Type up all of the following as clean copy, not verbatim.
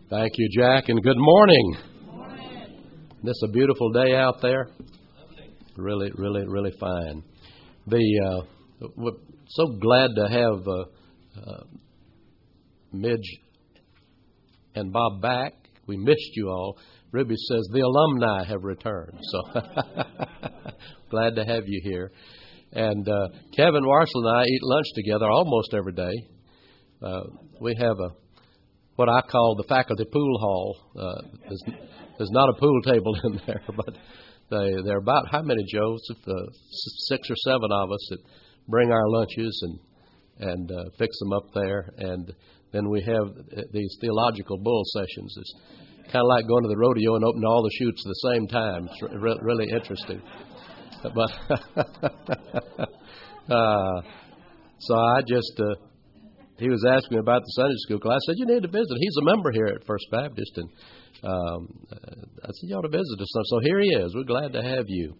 Thank you, Jack, and good morning. Good morning. This is a beautiful day out there. Really, really, really fine. We're so glad to have Midge and Bob back. We missed you all. Ruby says the alumni have returned. So glad to have you here. And Kevin Marshall and I eat lunch together almost every day. We have what I call the faculty pool hall. There's not a pool table in there, but they're about how many, Joseph? 6 or 7 of us that bring our lunches and fix them up there. And then we have these theological bull sessions. It's kind of like going to the rodeo and opening all the chutes at the same time. It's really interesting. But so I just he was asking me about the Sunday school class. I said, you need to visit. He's a member here at First Baptist, and I said, you ought to visit us. So here he is. We're glad to have you.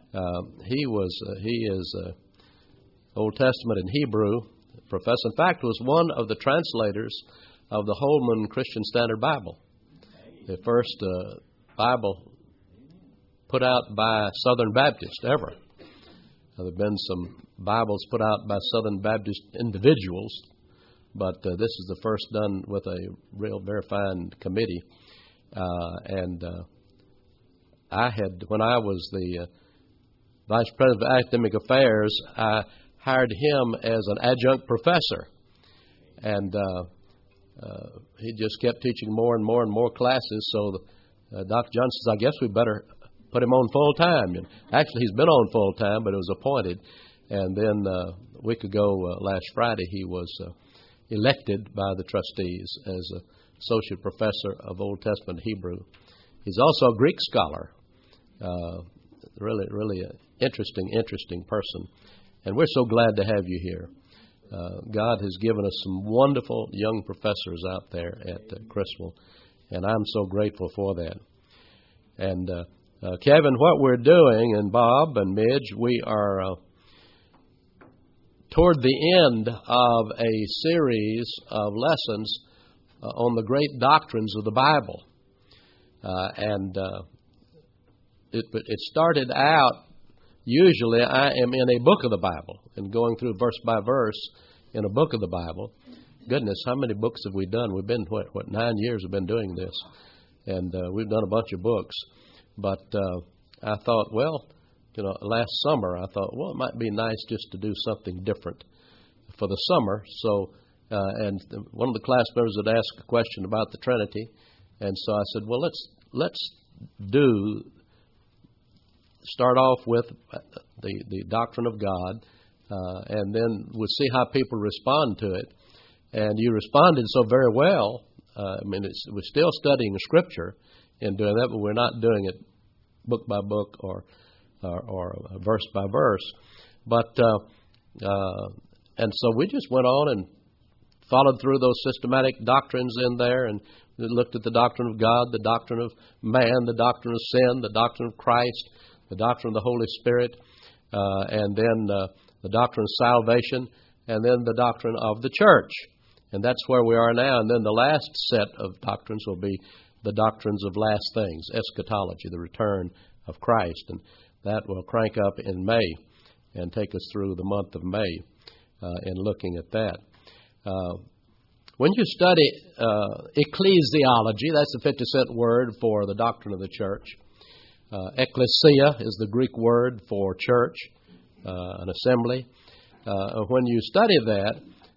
He is Old Testament and Hebrew professor. In fact, was one of the translators of the Holman Christian Standard Bible, the first Bible put out by Southern Baptist ever. There have been some Bibles put out by Southern Baptist individuals, but this is the first done with a real, very fine committee. I had, when I was the Vice President of Academic Affairs, I hired him as an adjunct professor. And he just kept teaching more and more and more classes. So Dr. Johnson says, I guess we better put him on full time. And actually, he's been on full time, but it was appointed. And then a week ago, last Friday, he was elected by the trustees as associate professor of Old Testament Hebrew. He's also a Greek scholar. Really, really an interesting person. And we're so glad to have you here. God has given us some wonderful young professors out there at Criswell, and I'm so grateful for that. And Kevin, what we're doing, and Bob and Midge, we are toward the end of a series of lessons on the great doctrines of the Bible. It started out, usually I am in a book of the Bible and going through verse by verse in a book of the Bible. Goodness, how many books have we done? We've been, 9 years we've been doing this. And we've done a bunch of books. But I thought, last summer I thought, it might be nice just to do something different for the summer. So, and one of the class members had asked a question about the Trinity. And so I said, let's start off with the doctrine of God, and then we'll see how people respond to it. And you responded so very well. We're still studying Scripture in doing that, but we're not doing it book by book or verse by verse. But and so we just went on and followed through those systematic doctrines in there, and looked at the doctrine of God, the doctrine of man, the doctrine of sin, the doctrine of Christ, the doctrine of the Holy Spirit, and then the doctrine of salvation, and then the doctrine of the church. And that's where we are now. And then the last set of doctrines will be the doctrines of last things, eschatology, the return of Christ. And that will crank up in May and take us through the month of May in looking at that. When you study ecclesiology, that's a 50-cent word for the doctrine of the church. Ecclesia is the Greek word for church, an assembly. When you study that,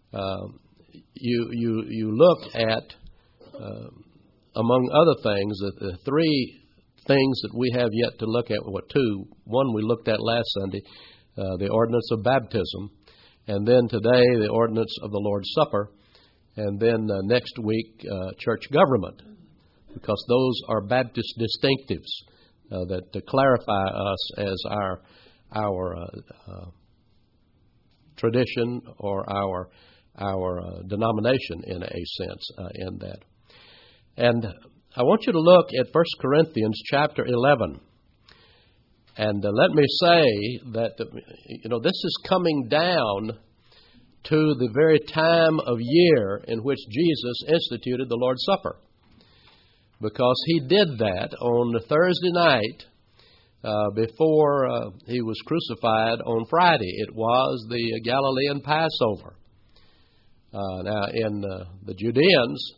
you look at, among other things, the 3 things that we have yet to look at. 2. One we looked at last Sunday, the ordinance of baptism, and then today the ordinance of the Lord's Supper, and then next week church government, because those are Baptist distinctives that clarify us as our tradition or our denomination in a sense in that. And I want you to look at 1 Corinthians chapter 11. And let me say that this is coming down to the very time of year in which Jesus instituted the Lord's Supper. because he did that on the Thursday night before he was crucified on Friday. It was the Galilean Passover. Now, in the Judeans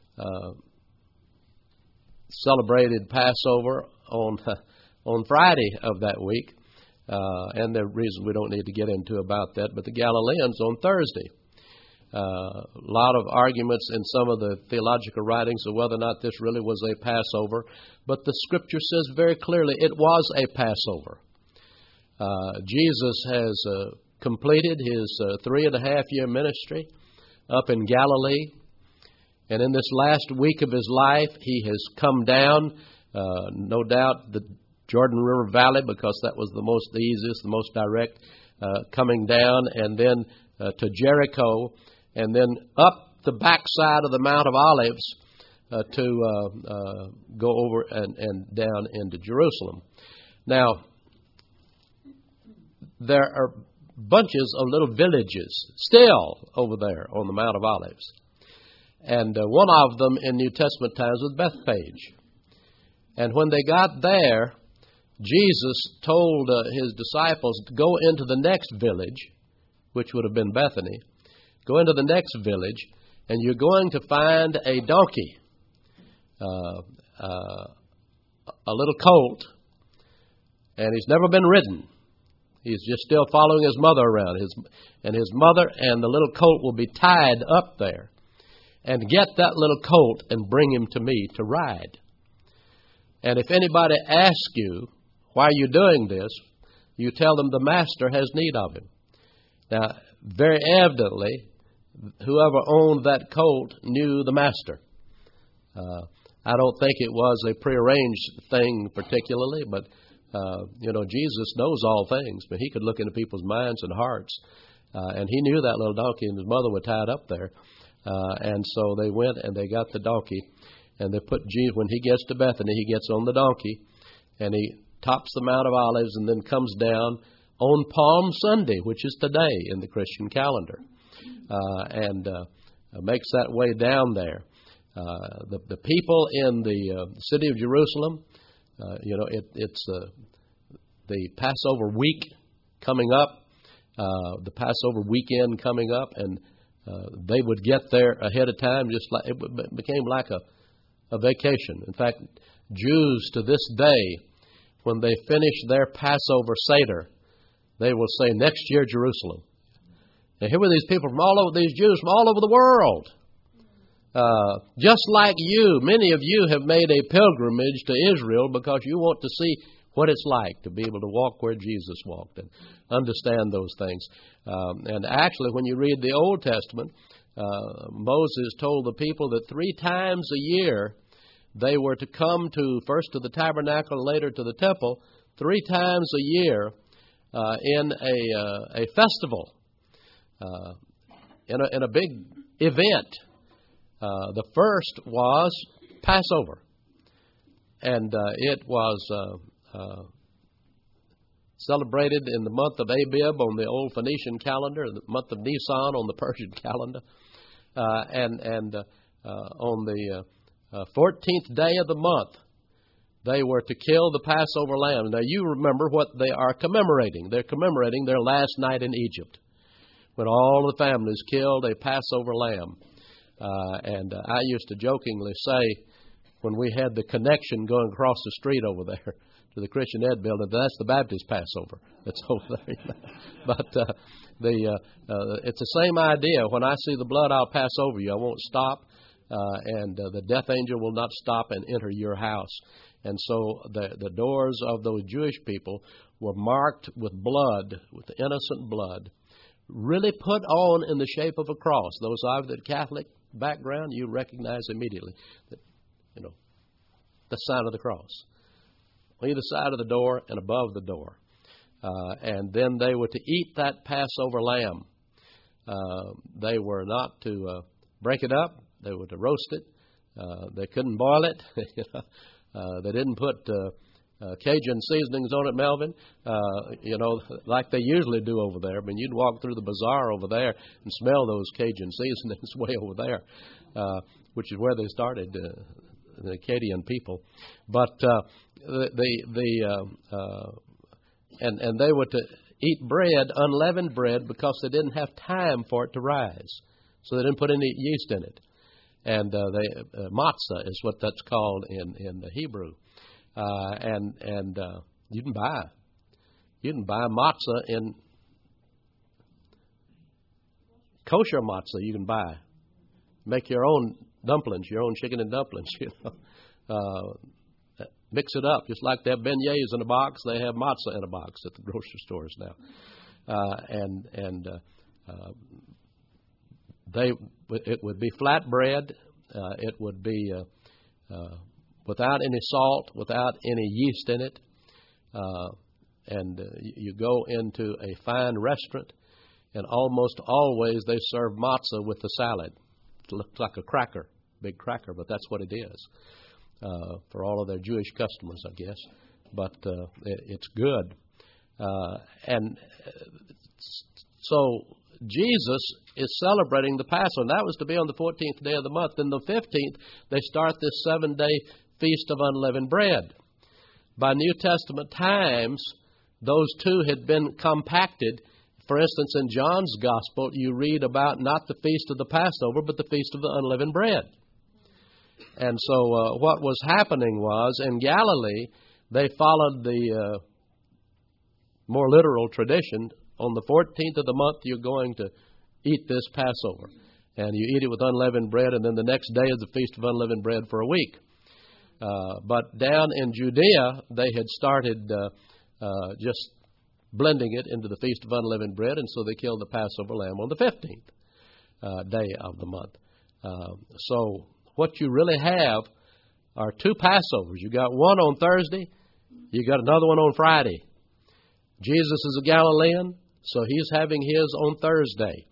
celebrated Passover on Friday of that week, and the reason we don't need to get into about that, but the Galileans on Thursday. A lot of arguments in some of the theological writings of whether or not this really was a Passover, but the Scripture says very clearly it was a Passover. Jesus has completed his 3.5-year ministry up in Galilee, and in this last week of his life, he has come down, no doubt, the Jordan River Valley, because that was the easiest, the most direct, coming down, and then to Jericho, and then up the backside of the Mount of Olives to go over and down into Jerusalem. Now, there are bunches of little villages still over there on the Mount of Olives. And one of them in New Testament times was Bethphage. And when they got there, Jesus told his disciples to go into the next village, which would have been Bethany. Go into the next village, and you're going to find a donkey, a little colt, and he's never been ridden. He's just still following his mother around. His mother and the little colt will be tied up there. And get that little colt and bring him to me to ride. And if anybody asks you, why are you doing this? You tell them the master has need of him. Now, very evidently, whoever owned that colt knew the master. I don't think it was a prearranged thing particularly, but, Jesus knows all things, but he could look into people's minds and hearts. And he knew that little donkey, and his mother was tied up there. And so they went and they got the donkey, and they put Jesus, when he gets to Bethany, he gets on the donkey, and he tops the Mount of Olives and then comes down on Palm Sunday, which is today in the Christian calendar, and makes that way down there. The people in the city of Jerusalem, it's the Passover week coming up, the Passover weekend coming up, and they would get there ahead of time, just like it became like a vacation. In fact, Jews to this day, when they finish their Passover Seder, they will say, "Next year, Jerusalem." And here were these people these Jews from all over the world. Just like you, many of you have made a pilgrimage to Israel because you want to see what it's like to be able to walk where Jesus walked and understand those things. And actually, when you read the Old Testament, Moses told the people that 3 times a year they were to come first to the tabernacle and later to the temple, 3 times a year in a festival, in a big event. The first was Passover, and it was celebrated in the month of Abib on the old Phoenician calendar, the month of Nisan on the Persian calendar, and on the 14th day of the month, they were to kill the Passover lamb. Now, you remember what they are commemorating. They're commemorating their last night in Egypt, when all the families killed a Passover lamb. And I used to jokingly say, when we had the connection going across the street over there to the Christian Ed building, that's the Baptist Passover that's over there. But it's the same idea. When I see the blood, I'll pass over you. I won't stop, and the death angel will not stop and enter your house. And so the doors of those Jewish people were marked with blood, with innocent blood, really put on in the shape of a cross. Those of the Catholic background, you recognize immediately that, the sign of the cross on either side of the door and above the door. And then they were to eat that Passover lamb. They were not to break it up. They were to roast it. They couldn't boil it. They didn't put Cajun seasonings on it, Melvin, like they usually do over there. I mean, you'd walk through the bazaar over there and smell those Cajun seasonings way over there, which is where they started the Akkadian people. But and they were to eat bread, unleavened bread, because they didn't have time for it to rise. So they didn't put any yeast in it. And matzah is what that's called in the Hebrew. And you can buy matzah in kosher matzah. You can buy. Make your own dumplings, your own chicken and dumplings. Mix it up, just like they have beignets in a box. They have matzah in a box at the grocery stores now. It would be flat bread. It would be without any salt, without any yeast in it. You go into a fine restaurant, and almost always they serve matzah with the salad. It looks like a cracker, big cracker, but that's what it is for all of their Jewish customers, I guess. But it's good. So Jesus is celebrating the Passover. And that was to be on the 14th day of the month. Then the 15th, they start this 7-day Feast of Unleavened Bread. By New Testament times, those two had been compacted. For instance, in John's Gospel, you read about not the Feast of the Passover, but the Feast of the Unleavened Bread. And so what was happening was, in Galilee, they followed the more literal tradition. On the 14th of the month, you're going to eat this Passover. And you eat it with unleavened bread, and then the next day is the Feast of Unleavened Bread for a week. But down in Judea, they had started just blending it into the Feast of Unleavened Bread, and so they killed the Passover lamb on the 15th day of the month. So what you really have are two Passovers. You got one on Thursday, you got another one on Friday. Jesus is a Galilean, so he's having his on Thursday.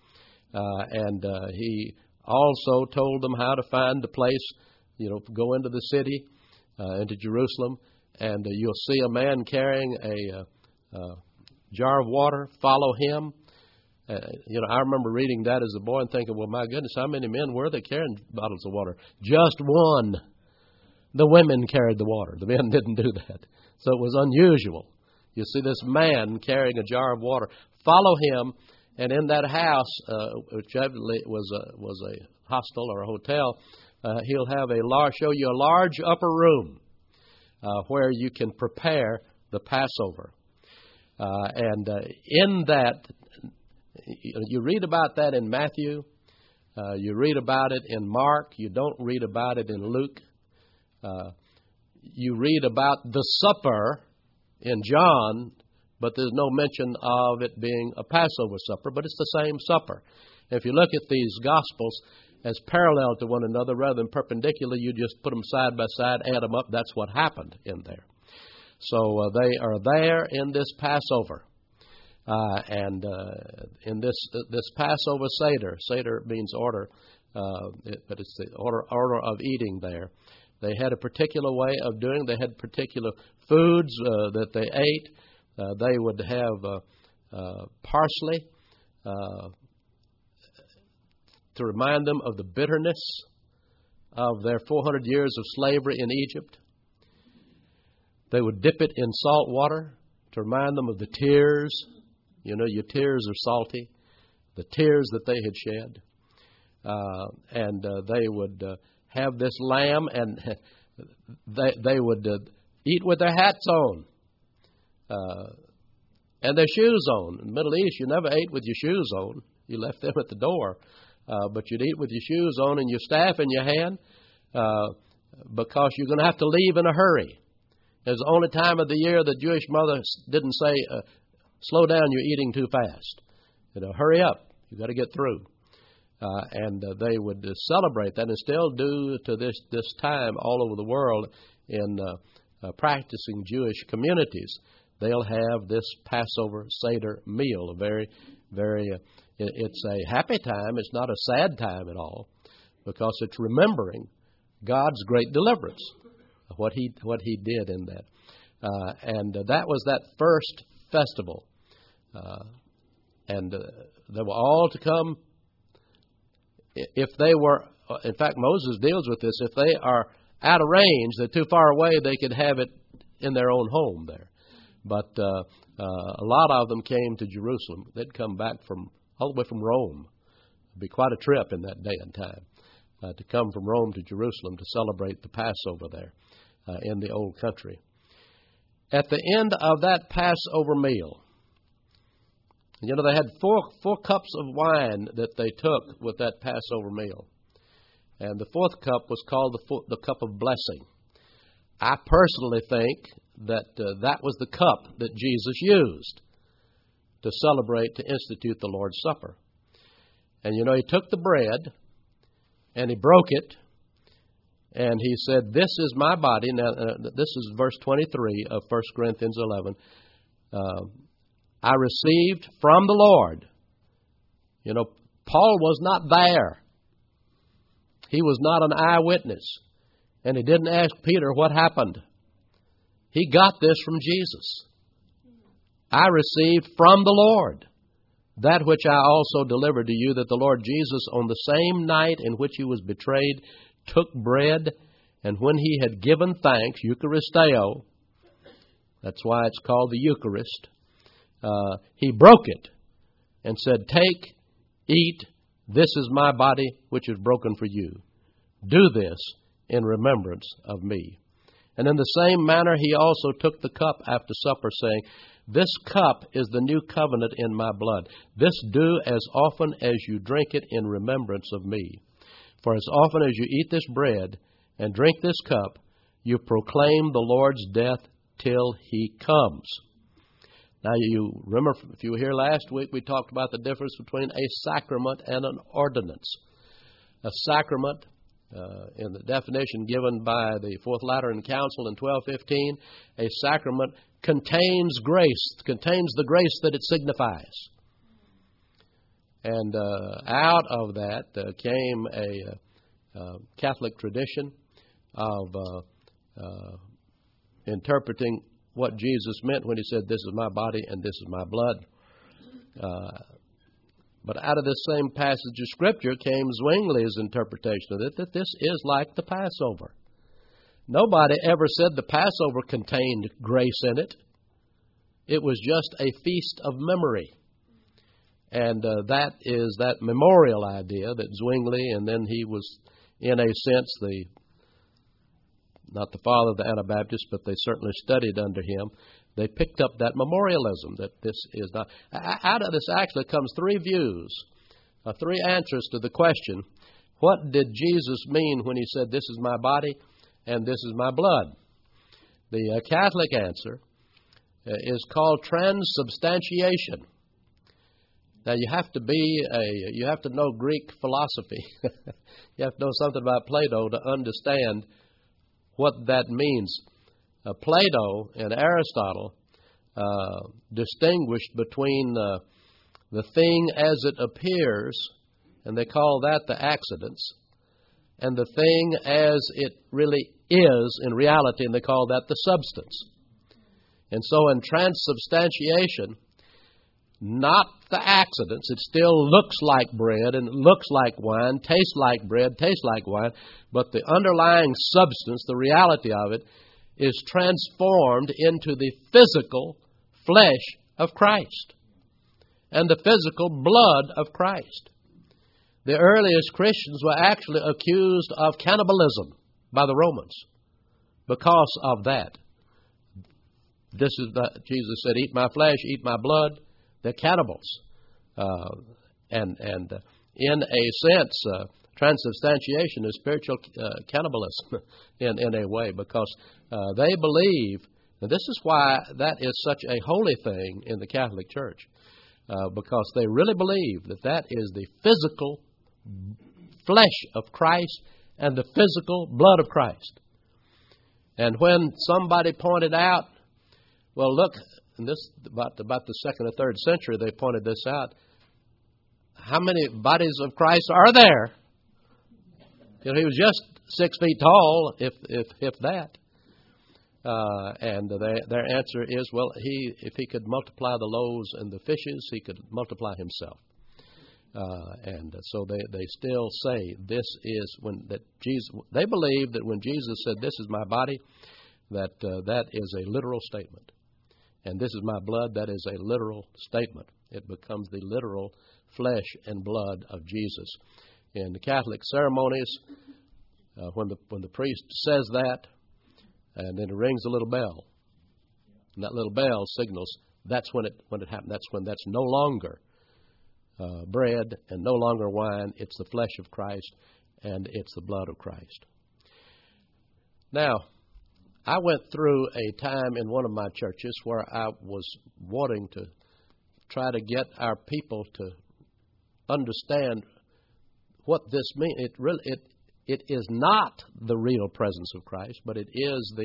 He also told them how to find the place, go into the city, into Jerusalem, and you'll see a man carrying a jar of water. Follow him. I remember reading that as a boy and thinking, well, my goodness, how many men were they carrying bottles of water? Just one. The women carried the water. The men didn't do that. So it was unusual. You see this man carrying a jar of water. Follow him, and in that house, which evidently was a hostel or a hotel, he'll have show you a large upper room where you can prepare the Passover. In that, you read about that in Matthew. You read about it in Mark. You don't read about it in Luke. You read about the supper in John, but there's no mention of it being a Passover supper, but it's the same supper. If you look at these Gospels as parallel to one another rather than perpendicular, you just put them side by side, add them up. That's what happened in there. So they are there in this Passover. In this Passover Seder, Seder means order, but it's the order of eating there. They had a particular way of doing. They had particular foods that they ate. They would have parsley to remind them of the bitterness of their 400 years of slavery in Egypt. They would dip it in salt water to remind them of the tears. Your tears are salty, the tears that they had shed. They would have this lamb, and they would eat with their hats on and their shoes on. In the Middle East, you never ate with your shoes on. You left them at the door. But you'd eat with your shoes on and your staff in your hand because you're going to have to leave in a hurry. It's the only time of the year the Jewish mother didn't say, slow down, you're eating too fast. Hurry up, you've got to get through. They would celebrate that and still do to this time all over the world in practicing Jewish communities. They'll have this Passover Seder meal, a very, very, it's a happy time. It's not a sad time at all because it's remembering God's great deliverance, what He did in that. That was that first festival. They were all to come. If they were, in fact, Moses deals with this, if they are out of range. They're too far away. They could have it in their own home there. But a lot of them came to Jerusalem. They'd come back all the way from Rome. It'd be quite a trip in that day and time to come from Rome to Jerusalem to celebrate the Passover there in the old country. At the end of that Passover meal, you know, they had four cups of wine that they took with that Passover meal. And the fourth cup was called the cup of blessing. I personally think that that was the cup that Jesus used to celebrate, to institute the Lord's Supper. And, you know, he took the bread and he broke it. And he said, "This is my body." Now, this is verse 23 of 1 Corinthians 11. I received from the Lord. You know, Paul was not there. He was not an eyewitness. And he didn't ask Peter what happened. He got this from Jesus. I received from the Lord that which I also delivered to you, that the Lord Jesus, on the same night in which he was betrayed, took bread, and when he had given thanks, Eucharisteo, that's why it's called the Eucharist, he broke it and said, "Take, eat, this is my body which is broken for you. Do this in remembrance of me." And in the same manner he also took the cup after supper, saying, "This cup is the new covenant in my blood. This do as often as you drink it in remembrance of me. For as often as you eat this bread and drink this cup, you proclaim the Lord's death till he comes." Now, you remember, if you were here last week, we talked about the difference between a sacrament and an ordinance. A sacrament, in the definition given by the Fourth Lateran Council in 1215, a sacrament contains grace, contains the grace that it signifies. And out of that came a Catholic tradition of interpreting what Jesus meant when he said, "This is my body and this is my blood." But out of this same passage of Scripture came Zwingli's interpretation of it, that this is like the Passover. Nobody ever said the Passover contained grace in it. It was just a feast of memory. And that is that memorial idea that Zwingli, and then he was, in a sense, not the father of the Anabaptists, but they certainly studied under him. They picked up that memorialism, that this is not. Out of this actually comes three views, three answers to the question, what did Jesus mean when he said, "This is my body and this is my blood"? The Catholic answer is called transubstantiation. Now, you have to know Greek philosophy. You have to know something about Plato to understand what that means. Plato and Aristotle distinguished between the thing as it appears, and they call that the accidents, and the thing as it really is in reality, and they call that the substance. And so in transubstantiation, not the accidents. It still looks like bread and it looks like wine, tastes like bread, tastes like wine, but the underlying substance, the reality of it, is transformed into the physical flesh of Christ and the physical blood of Christ. The earliest Christians were actually accused of cannibalism by the Romans because of that. Jesus said, "Eat my flesh, eat my blood." They're cannibals. And in a sense, transubstantiation is spiritual cannibalism in a way, because they believe, and this is why that is such a holy thing in the Catholic Church, because they really believe that that is the physical flesh of Christ and the physical blood of Christ. And when somebody pointed out, well, look, and this about the second or third century, they pointed this out. How many bodies of Christ are there? You know, he was just 6 feet tall, if that. And their answer is, well, if he could multiply the loaves and the fishes, he could multiply himself. And so they still say this is that Jesus. They believe that when Jesus said, "This is my body," that that is a literal statement, and "This is my blood," that is a literal statement. It becomes the literal flesh and blood of Jesus. In the Catholic ceremonies, when the priest says that, and then it rings a little bell, and that little bell signals that's when it happened. That's no longer bread and no longer wine. It's the flesh of Christ and it's the blood of Christ. Now, I went through a time in one of my churches where I was wanting to try to get our people to understand what this means. It is not the real presence of Christ, but it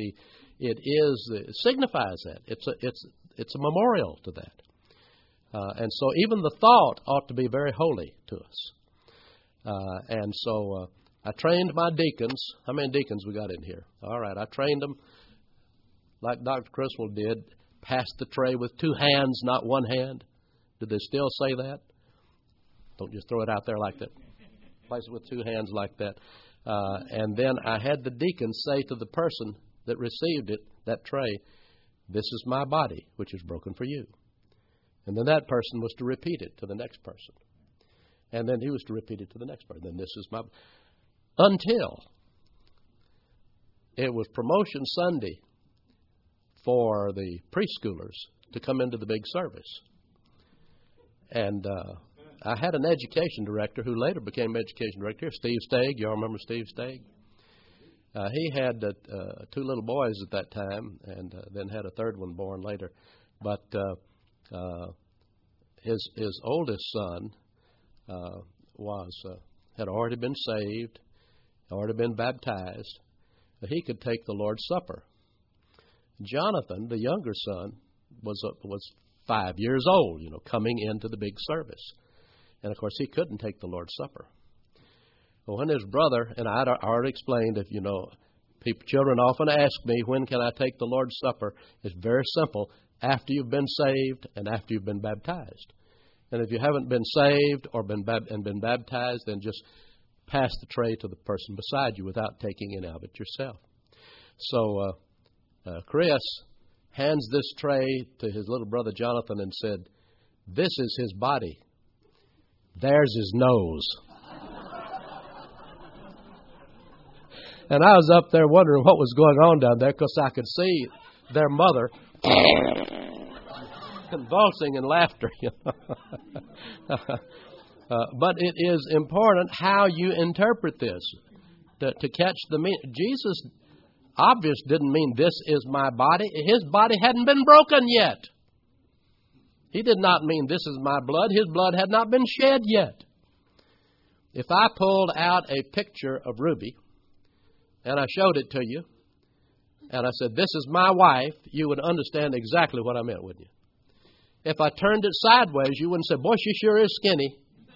signifies that. It's a memorial to that. And so even the thought ought to be very holy to us. And so I trained my deacons. How many deacons we got in here? All right, I trained them like Dr. Criswell did. Pass the tray with two hands, not one hand. Do they still say that? Don't just throw it out there like that. Place it with two hands like that. And then I had the deacon say to the person that received it, that tray, "This is my body, which is broken for you." And then that person was to repeat it to the next person. And then he was to repeat it to the next person. Then "This is my..." Until it was promotion Sunday for the preschoolers to come into the big service. And I had an education director who later became education director here, Steve Stagg. Y'all remember Steve Stagg? He had two little boys at that time, and then had a third one born later. But his oldest son had already been saved, already been baptized. He could take the Lord's Supper. Jonathan, the younger son, was 5 years old, coming into the big service. And, of course, he couldn't take the Lord's Supper. Well, when his brother, and I already explained, children often ask me, when can I take the Lord's Supper? It's very simple. After you've been saved and after you've been baptized. And if you haven't been saved or been baptized, then just pass the tray to the person beside you without taking any of it yourself. So Chris hands this tray to his little brother Jonathan and said, "This is his body. There's his nose." And I was up there wondering what was going on down there because I could see their mother convulsing in laughter. But it is important how you interpret this to catch the meaning. Jesus obviously didn't mean "this is my body." His body hadn't been broken yet. He did not mean "this is my blood." His blood had not been shed yet. If I pulled out a picture of Ruby and I showed it to you and I said, "This is my wife," you would understand exactly what I meant, wouldn't you? If I turned it sideways, you wouldn't say, "Boy, she sure is skinny."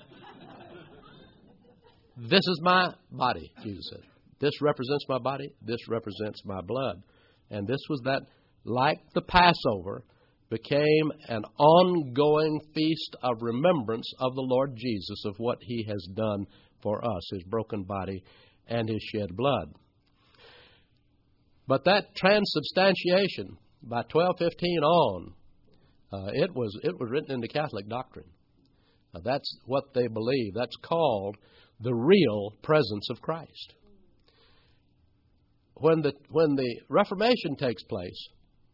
"This is my body," Jesus said. "This represents my body. This represents my blood." And this was that, like the Passover, became an ongoing feast of remembrance of the Lord Jesus, of what He has done for us, His broken body and His shed blood. But that transubstantiation, by 1215 on, it was written into Catholic doctrine. That's what they believe. That's called the real presence of Christ. When the Reformation takes place,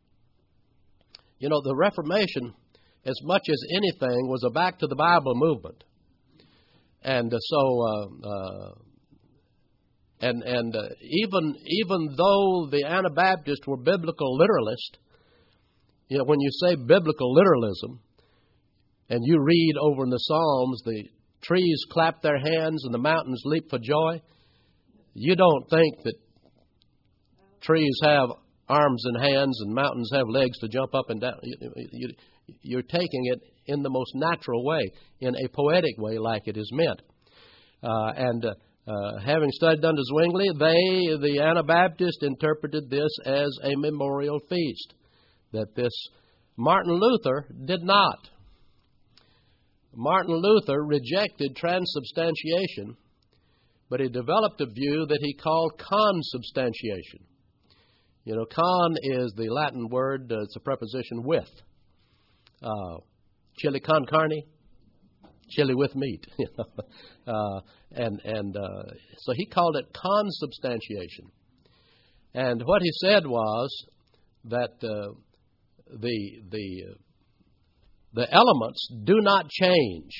the Reformation, as much as anything, was a back to the Bible movement. And even though the Anabaptists were biblical literalists, when you say biblical literalism, and you read over in the Psalms, the trees clap their hands and the mountains leap for joy, you don't think that trees have arms and hands and mountains have legs to jump up and down. You're taking it in the most natural way, in a poetic way, like it is meant. Having studied under Zwingli, the Anabaptists, interpreted this as a memorial feast. That this Martin Luther did not. Martin Luther rejected transubstantiation, but he developed a view that he called consubstantiation. You know, con is the Latin word, it's a preposition with. Chili con carne, chili with meat. So he called it consubstantiation. And what he said was that the elements do not change.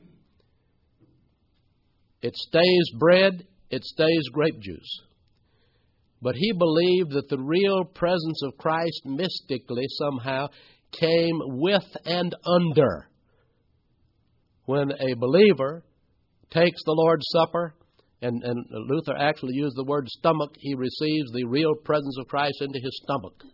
It stays bread, it stays grape juice. But he believed that the real presence of Christ mystically somehow came with and under. When a believer takes the Lord's Supper, and Luther actually used the word stomach, he receives the real presence of Christ into his stomach.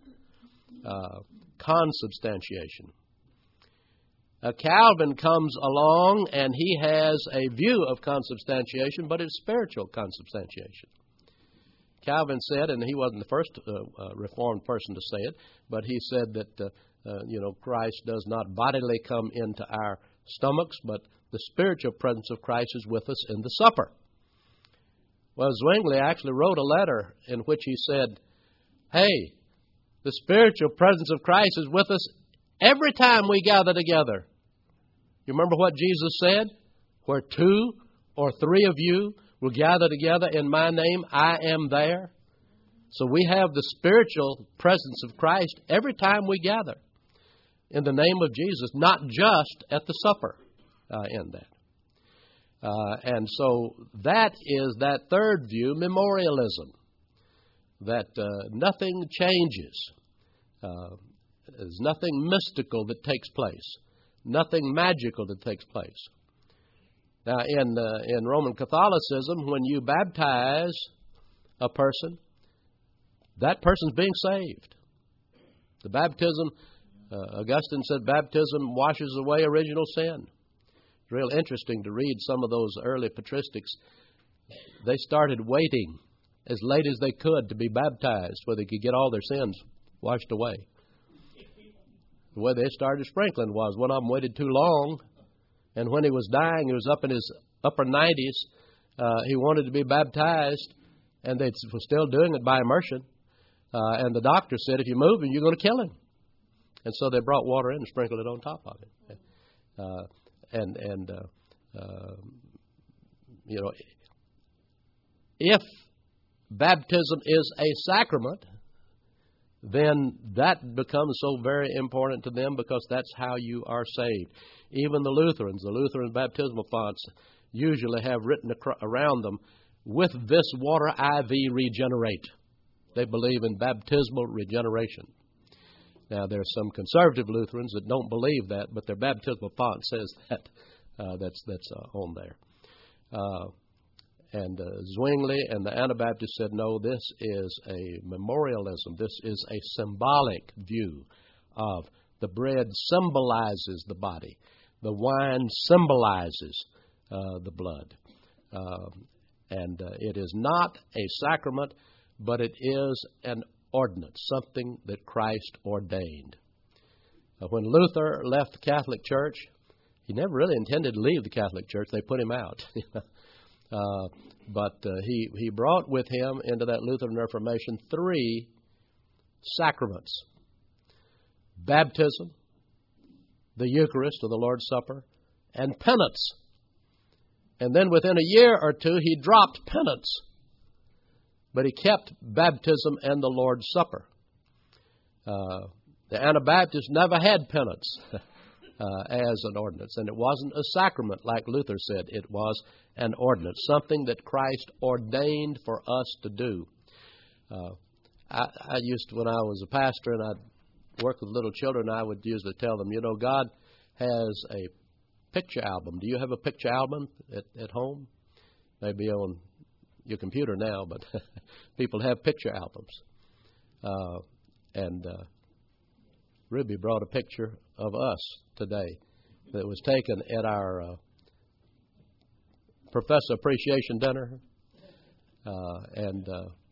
Consubstantiation. Calvin comes along and he has a view of consubstantiation, but it's spiritual consubstantiation. Calvin said, and he wasn't the first Reformed person to say it, but he said that Christ does not bodily come into our stomachs, but the spiritual presence of Christ is with us in the supper. Well, Zwingli actually wrote a letter in which he said, hey, the spiritual presence of Christ is with us every time we gather together. You remember what Jesus said? Where 2 or 3 of you will gather together in my name, I am there. So we have the spiritual presence of Christ every time we gather in the name of Jesus, not just at the supper in that. And so that is that third view, memorialism, that nothing changes. There's nothing mystical that takes place, nothing magical that takes place. Now, in Roman Catholicism, when you baptize a person, that person's being saved. The baptism, Augustine said, baptism washes away original sin. It's real interesting to read some of those early patristics. They started waiting as late as they could to be baptized where they could get all their sins washed away. The way they started sprinkling was one of them waited too long, and when he was dying, he was up in his upper 90s. He wanted to be baptized, and they were still doing it by immersion. And the doctor said, if you move him, you're going to kill him. And so they brought water in and sprinkled it on top of it. If baptism is a sacrament, then that becomes so very important to them because that's how you are saved. Even the Lutheran baptismal fonts usually have written around them, with this water IV regenerate. They believe in baptismal regeneration. Now, there are some conservative Lutherans that don't believe that, but their baptismal font says that. That's on there. And Zwingli and the Anabaptists said, no, this is a memorialism. This is a symbolic view of the bread symbolizes the body. The wine symbolizes the blood. And it is not a sacrament, but it is an ordinance, something that Christ ordained. When Luther left the Catholic Church, he never really intended to leave the Catholic Church. They put him out. But he brought with him into that Lutheran Reformation 3 sacraments: baptism, the Eucharist or the Lord's Supper, and penance. And then within a year or two, he dropped penance. But he kept baptism and the Lord's Supper. The Anabaptists never had penance as an ordinance. And it wasn't a sacrament like Luther said. It was an ordinance, something that Christ ordained for us to do. I used to, when I was a pastor and I'd work with little children, I would usually tell them, God has a picture album. Do you have a picture album at home? Maybe on your computer now, but people have picture albums. And Ruby brought a picture of us today that was taken at our Professor Appreciation Dinner. And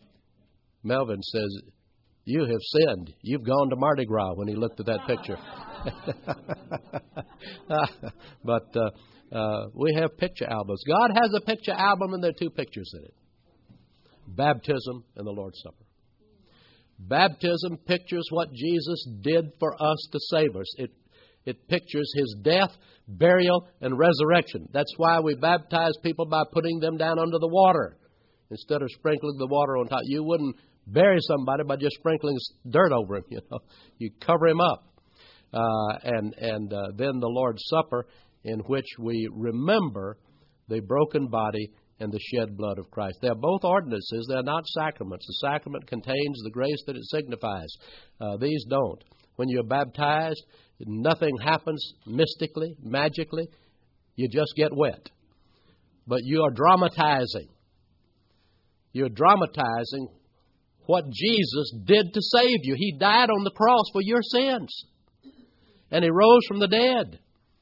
Melvin says, you have sinned. You've gone to Mardi Gras when he looked at that picture. But we have picture albums. God has a picture album, and there are two pictures in it: baptism and the Lord's Supper. Baptism pictures what Jesus did for us to save us. It pictures His death, burial, and resurrection. That's why we baptize people by putting them down under the water instead of sprinkling the water on top. You wouldn't bury somebody by just sprinkling dirt over him. You cover him up. And then the Lord's Supper, in which we remember the broken body and the shed blood of Christ. They are both ordinances. They are not sacraments. The sacrament contains the grace that it signifies. These don't. When you're baptized, nothing happens mystically, magically. You just get wet. But you are dramatizing. You're dramatizing what Jesus did to save you. He died on the cross for your sins. And He rose from the dead.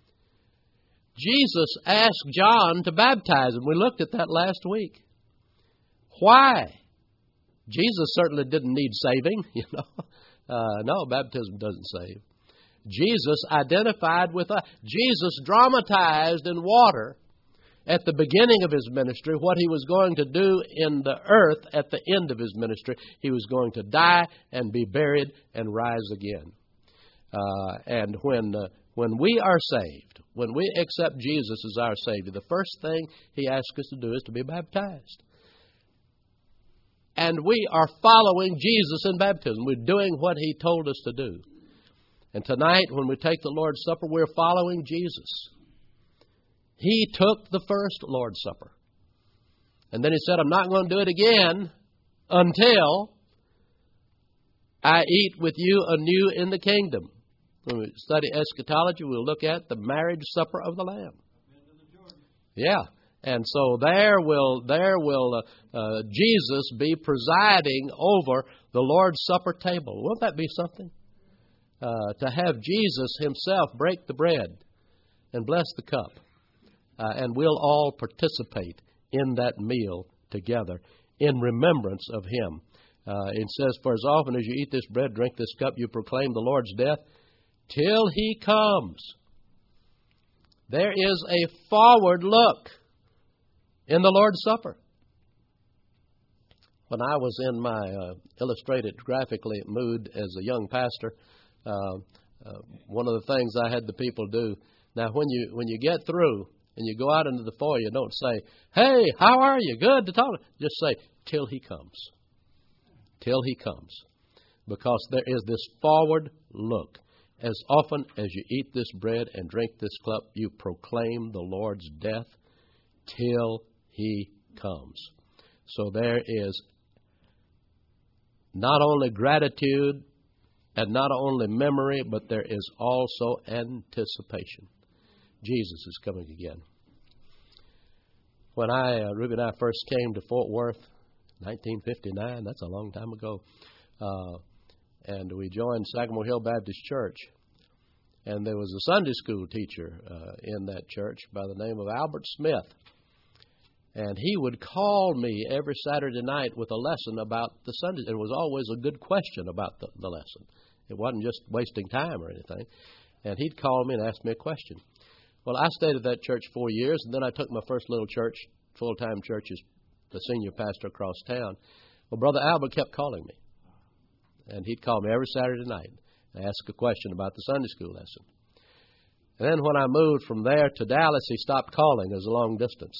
Jesus asked John to baptize him. We looked at that last week. Why? Jesus certainly didn't need saving, No, baptism doesn't save. Jesus identified with us. Jesus dramatized in water at the beginning of His ministry what He was going to do in the earth at the end of His ministry. He was going to die and be buried and rise again. And when we are saved, when we accept Jesus as our Savior, the first thing He asks us to do is to be baptized. And we are following Jesus in baptism. We're doing what He told us to do. And tonight, when we take the Lord's Supper, we're following Jesus. He took the first Lord's Supper. And then He said, I'm not going to do it again until I eat with you anew in the kingdom. When we study eschatology, we'll look at the marriage supper of the Lamb. Yeah. And so there will Jesus be presiding over the Lord's Supper table. Won't that be something? To have Jesus Himself break the bread and bless the cup. And we'll all participate in that meal together in remembrance of Him. It says, for as often as you eat this bread, drink this cup, you proclaim the Lord's death till He comes. There is a forward look in the Lord's Supper. When I was in my illustrated graphically mood as a young pastor, one of the things I had the people do, now when you get through and you go out into the foyer, you don't say, hey, how are you? Good to talk. Just say, till He comes. Till He comes. Because there is this forward look. As often as you eat this bread and drink this cup, you proclaim the Lord's death till He comes. So there is not only gratitude and not only memory, but there is also anticipation. Jesus is coming again. When Ruby and I first came to Fort Worth, 1959, that's a long time ago, and we joined Sagamore Hill Baptist Church. And there was a Sunday school teacher in that church by the name of Albert Smith. And he would call me every Saturday night with a lesson about the Sunday. It was always a good question about the lesson. It wasn't just wasting time or anything. And he'd call me and ask me a question. Well, I stayed at that church 4 years, and then I took my first little church, full-time church, as the senior pastor across town. Well, Brother Albert kept calling me. And he'd call me every Saturday night and ask a question about the Sunday school lesson. And then when I moved from there to Dallas, he stopped calling. It was a long distance.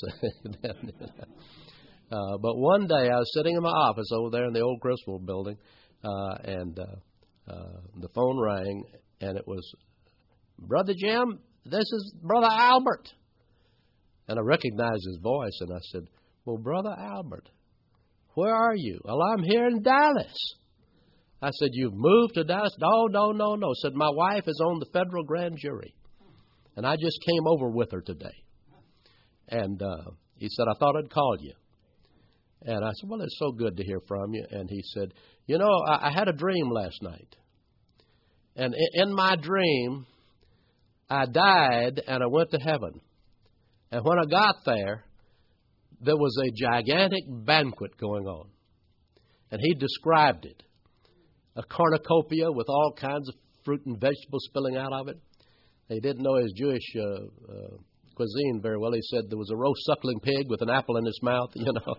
But one day I was sitting in my office over there in the old Griswold building, and the phone rang, and it was, Brother Jim, this is Brother Albert. And I recognized his voice, and I said, well, Brother Albert, where are you? Well, I'm here in Dallas. I said, you've moved to Dallas? No. Said, my wife is on the federal grand jury. And I just came over with her today. And he said, I thought I'd call you. And I said, well, it's so good to hear from you. And he said, I had a dream last night. And in my dream, I died and I went to heaven. And when I got there, there was a gigantic banquet going on. And he described it. A cornucopia with all kinds of fruit and vegetables spilling out of it. He didn't know his Jewish cuisine very well. He said there was a roast suckling pig with an apple in his mouth, you know,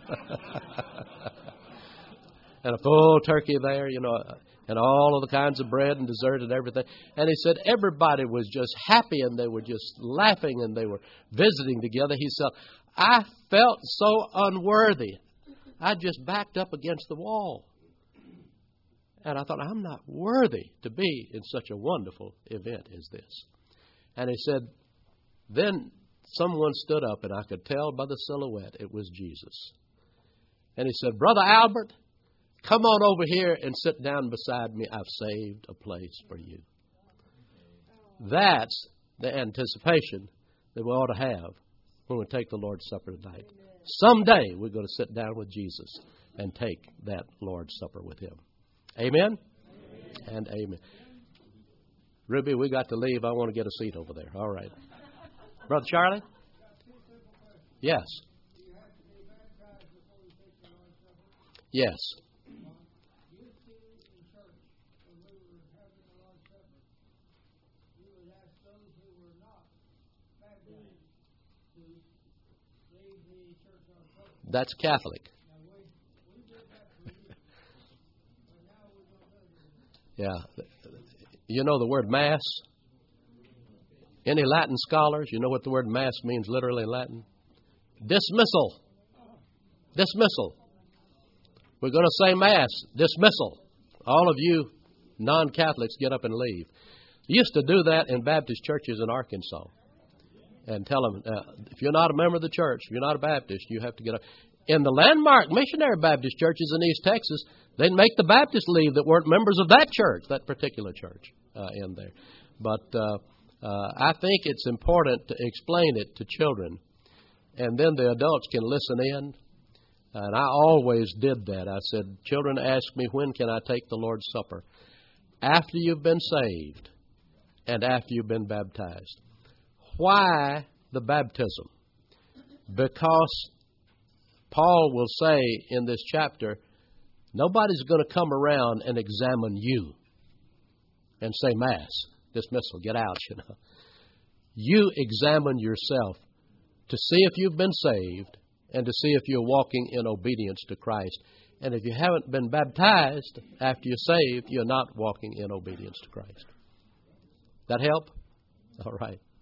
and a full turkey there, you know, and all of the kinds of bread and dessert and everything. And he said everybody was just happy and they were just laughing and they were visiting together. He said, I felt so unworthy. I just backed up against the wall. And I thought, I'm not worthy to be in such a wonderful event as this. And he said, then someone stood up, and I could tell by the silhouette it was Jesus. And he said, Brother Albert, come on over here and sit down beside me. I've saved a place for you. That's the anticipation that we ought to have when we take the Lord's Supper tonight. Someday we're going to sit down with Jesus and take that Lord's Supper with Him. Amen? And amen. Ruby, we got to leave. I want to get a seat over there. All right. Brother Charlie? Yes. Yes. That's Catholic. Yeah. You know the word Mass? Any Latin scholars, you know what the word Mass means literally in Latin? Dismissal. Dismissal. We're going to say Mass. Dismissal. All of you non-Catholics get up and leave. We used to do that in Baptist churches in Arkansas. And tell them, if you're not a member of the church, if you're not a Baptist, you have to get up. In the landmark missionary Baptist churches in East Texas, they'd make the Baptists leave that weren't members of that church, that particular church in there. But I think it's important to explain it to children, and then the adults can listen in. And I always did that. I said, children ask me, when can I take the Lord's Supper? After you've been saved and after you've been baptized. Why the baptism? Because Paul will say in this chapter, nobody's going to come around and examine you and say, Mass, dismissal, get out, you know. You examine yourself to see if you've been saved and to see if you're walking in obedience to Christ. And if you haven't been baptized after you're saved, you're not walking in obedience to Christ. That help? All right.